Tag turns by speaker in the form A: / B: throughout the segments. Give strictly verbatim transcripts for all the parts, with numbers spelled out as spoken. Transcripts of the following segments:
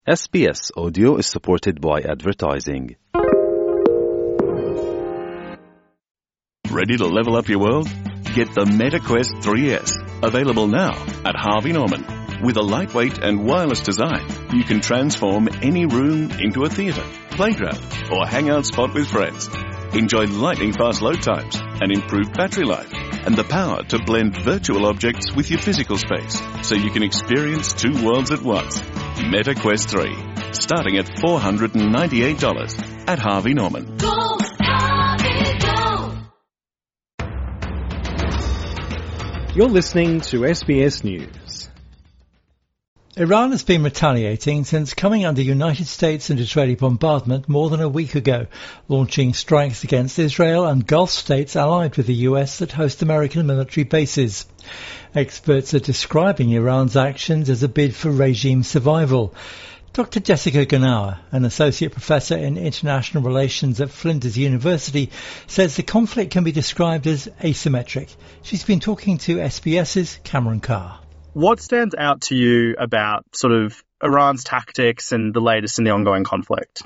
A: S B S Audio is supported by advertising.
B: Ready to level up your world? Get the MetaQuest three S, available now at Harvey Norman. With a lightweight and wireless design, you can transform any room into a theatre, playground, or hangout spot with friends. Enjoy lightning-fast load times and improved battery life, and the power to blend virtual objects with your physical space, so you can experience two worlds at once. MetaQuest three, starting at four hundred ninety-eight dollars at Harvey Norman.
C: Go, Harvey, go!
D: You're listening to S B S News.
E: Iran has been retaliating since coming under United States and Israeli bombardment more than a week ago, launching strikes against Israel and Gulf states allied with the U S that host American military bases. Experts are describing Iran's actions as a bid for regime survival. Doctor Jessica Ganawa, an associate professor in international relations at Flinders University, says the conflict can be described as asymmetric. She's been talking to SBS's Cameron Carr.
F: What stands out to you about sort of Iran's tactics and the latest in the ongoing conflict?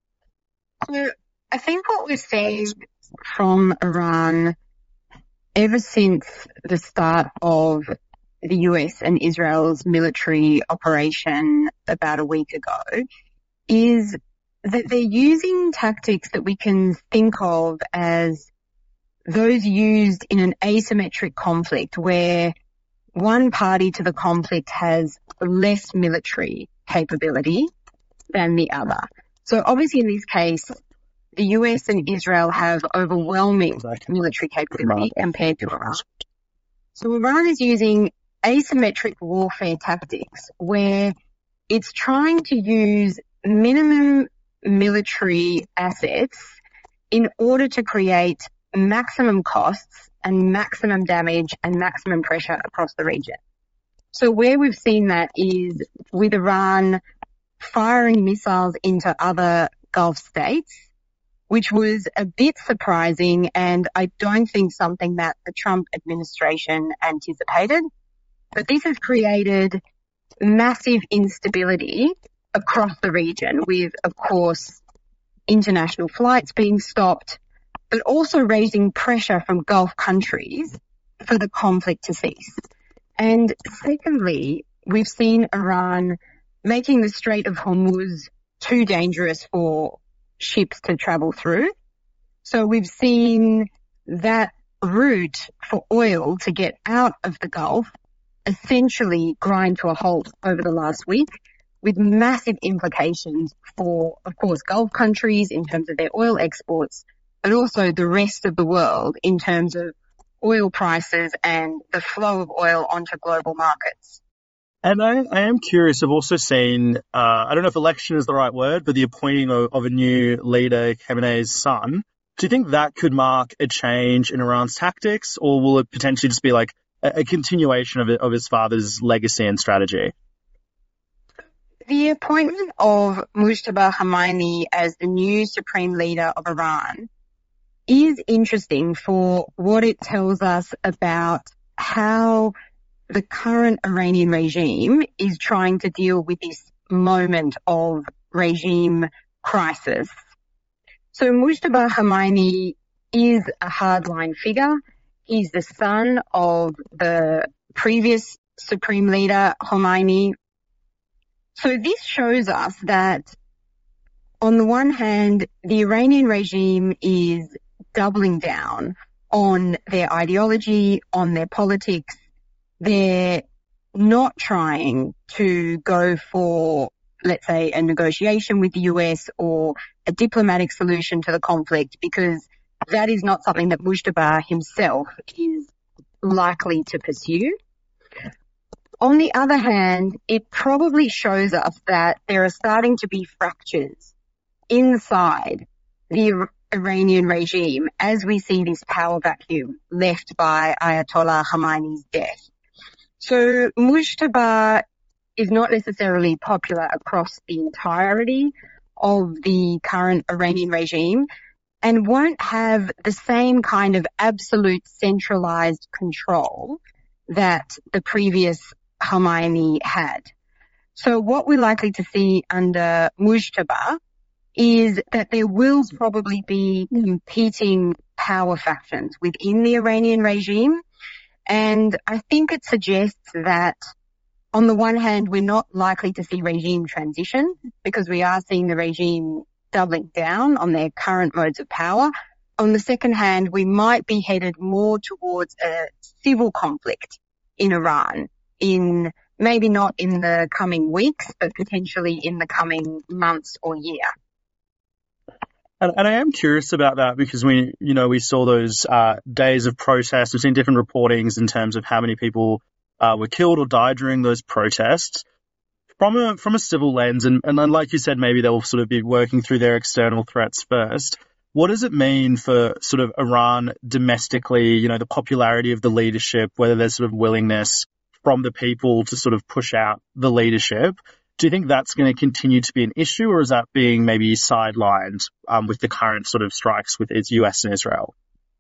G: So I think what we've seen from Iran ever since the start of the U S and Israel's military operation about a week ago is that they're using tactics that we can think of as those used in an asymmetric conflict where one party to the conflict has less military capability than the other. So obviously in this case, the U S and Israel have overwhelming military capability compared to Iran. So Iran is using asymmetric warfare tactics where it's trying to use minimum military assets in order to create maximum costs and maximum damage and maximum pressure across the region. So where we've seen that is with Iran firing missiles into other Gulf states, which was a bit surprising and I don't think something that the Trump administration anticipated. But this has created massive instability across the region with, of course, international flights being stopped, but also raising pressure from Gulf countries for the conflict to cease. And secondly, we've seen Iran making the Strait of Hormuz too dangerous for ships to travel through. So we've seen that route for oil to get out of the Gulf essentially grind to a halt over the last week, with massive implications for, of course, Gulf countries in terms of their oil exports, but also the rest of the world in terms of oil prices and the flow of oil onto global markets.
F: And I, I am curious, I've also seen, uh, I don't know if election is the right word, but the appointing of, of a new leader, Khamenei's son. Do you think that could mark a change in Iran's tactics, or will it potentially just be like a, a continuation of, it, of his father's legacy and strategy?
G: The appointment of Mujtaba Khamenei as the new supreme leader of Iran is interesting for what it tells us about how the current Iranian regime is trying to deal with this moment of regime crisis. So Mujtaba Khamenei is a hardline figure. He's the son of the previous supreme leader, Khomeini. So this shows us that on the one hand, the Iranian regime is doubling down on their ideology, on their politics. They're not trying to go for, let's say, a negotiation with the U S or a diplomatic solution to the conflict, because that is not something that Mujtaba himself is likely to pursue. On the other hand, it probably shows us that there are starting to be fractures inside the Iranian regime as we see this power vacuum left by Ayatollah Khamenei's death. So Mujtaba is not necessarily popular across the entirety of the current Iranian regime and won't have the same kind of absolute centralized control that the previous Khomeini had. So what we're likely to see under Mujtaba is that there will probably be competing power factions within the Iranian regime. And I think it suggests that on the one hand, we're not likely to see regime transition because we are seeing the regime doubling down on their current modes of power. On the second hand, we might be headed more towards a civil conflict in Iran in maybe not in the coming weeks, but potentially in the coming months or year.
F: And, and I am curious about that because we, you know, we saw those uh, days of protests. We've seen different reportings in terms of how many people uh, were killed or died during those protests. From a from a civil lens, and, and like you said, maybe they'll sort of be working through their external threats first. What does it mean for sort of Iran domestically, you know, the popularity of the leadership, whether there's sort of willingness from the people to sort of push out the leadership? Do you think that's going to continue to be an issue, or is that being maybe sidelined um, with the current sort of strikes with its U S and Israel?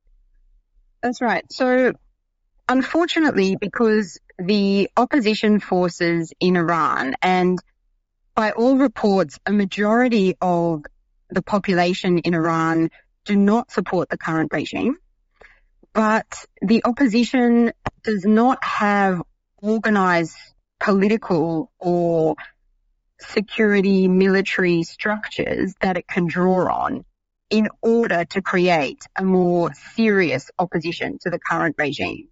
G: That's right. So unfortunately, because the opposition forces in Iran, and by all reports, a majority of the population in Iran do not support the current regime, but the opposition does not have organized political or security military structures that it can draw on in order to create a more serious opposition to the current regime.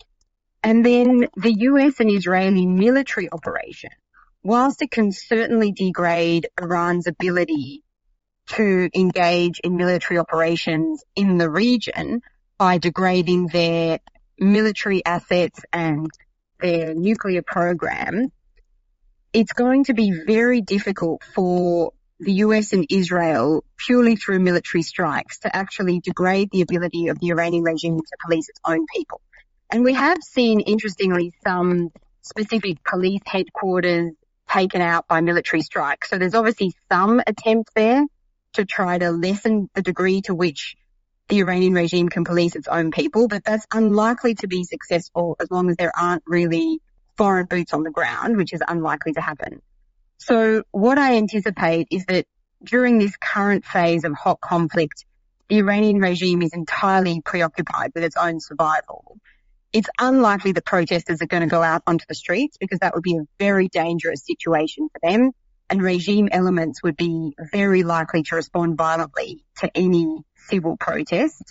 G: And then the U S and Israeli military operation, whilst it can certainly degrade Iran's ability to engage in military operations in the region by degrading their military assets and their nuclear program, it's going to be very difficult for the U S and Israel, purely through military strikes, to actually degrade the ability of the Iranian regime to police its own people. And we have seen, interestingly, some specific police headquarters taken out by military strikes. So there's obviously some attempt there to try to lessen the degree to which the Iranian regime can police its own people, but that's unlikely to be successful as long as there aren't really foreign boots on the ground, which is unlikely to happen. So what I anticipate is that during this current phase of hot conflict, the Iranian regime is entirely preoccupied with its own survival. It's unlikely that protesters are going to go out onto the streets because that would be a very dangerous situation for them, and regime elements would be very likely to respond violently to any civil protest.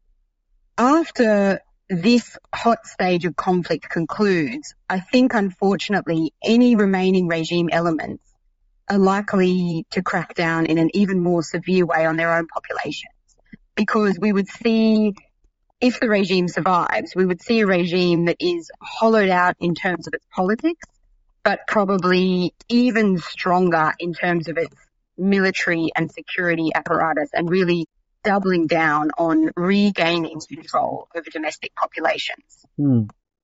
G: After this hot stage of conflict concludes, I think, unfortunately, any remaining regime elements are likely to crack down in an even more severe way on their own populations. Because we would see, if the regime survives, we would see a regime that is hollowed out in terms of its politics, but probably even stronger in terms of its military and security apparatus, and really doubling down on regaining control over domestic populations.
F: Hmm.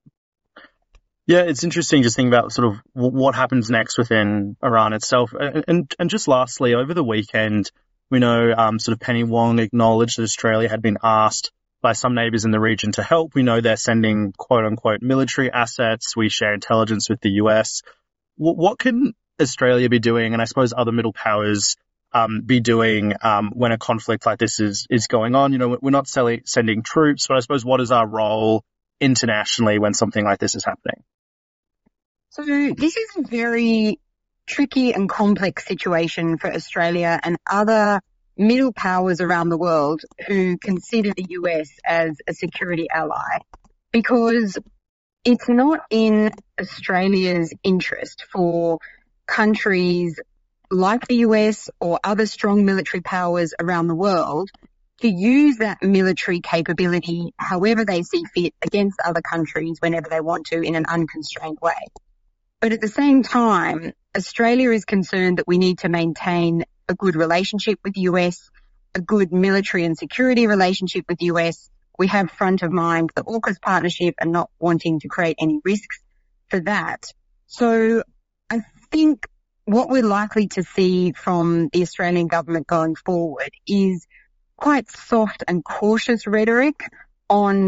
F: Yeah, it's interesting just thinking about sort of what happens next within Iran itself. And and, and just lastly, over the weekend, we know um, sort of Penny Wong acknowledged that Australia had been asked by some neighbours in the region to help. We know they're sending quote-unquote military assets. We share intelligence with the U S. W- what can Australia be doing, and I suppose other middle powers um, be doing um, when a conflict like this is, is going on? You know, we're not selling, sending troops, but I suppose what is our role internationally when something like this is happening?
G: So this is a very tricky and complex situation for Australia and other middle powers around the world who consider the U S as a security ally, because it's not in Australia's interest for countries like the U S or other strong military powers around the world to use that military capability however they see fit against other countries whenever they want to in an unconstrained way. But at the same time, Australia is concerned that we need to maintain a good relationship with the U S, a good military and security relationship with the U S. We have front of mind the AUKUS partnership and not wanting to create any risks for that. So I think what we're likely to see from the Australian government going forward is quite soft and cautious rhetoric on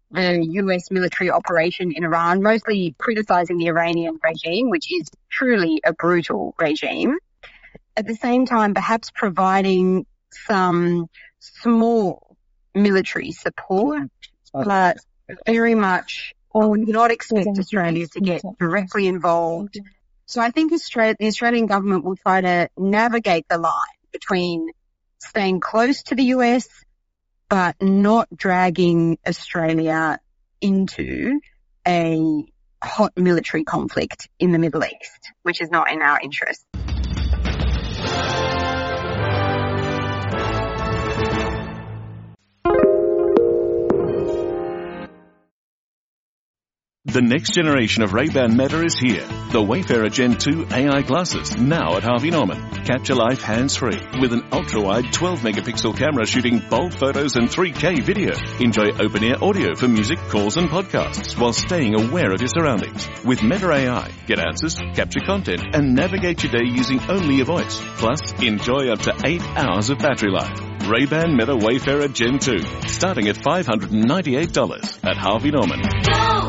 G: the U S military operation in Iran, mostly criticizing the Iranian regime, which is truly a brutal regime. At the same time, perhaps providing some small military support, but very much would not expect Australia to get directly involved. So I think Australia, the Australian government will try to navigate the line between staying close to the U S but not dragging Australia into a hot military conflict in the Middle East, which is not in our interest.
B: The next generation of Ray-Ban Meta is here. The Wayfarer Gen two A I glasses, now at Harvey Norman. Capture life hands-free with an ultra-wide twelve megapixel camera shooting bold photos and three K video. Enjoy open-ear audio for music, calls and podcasts while staying aware of your surroundings. With Meta A I, get answers, capture content and navigate your day using only your voice. Plus, enjoy up to eight hours of battery life. Ray-Ban Meta Wayfarer Gen two, starting at five hundred ninety-eight dollars at Harvey Norman.
C: Go!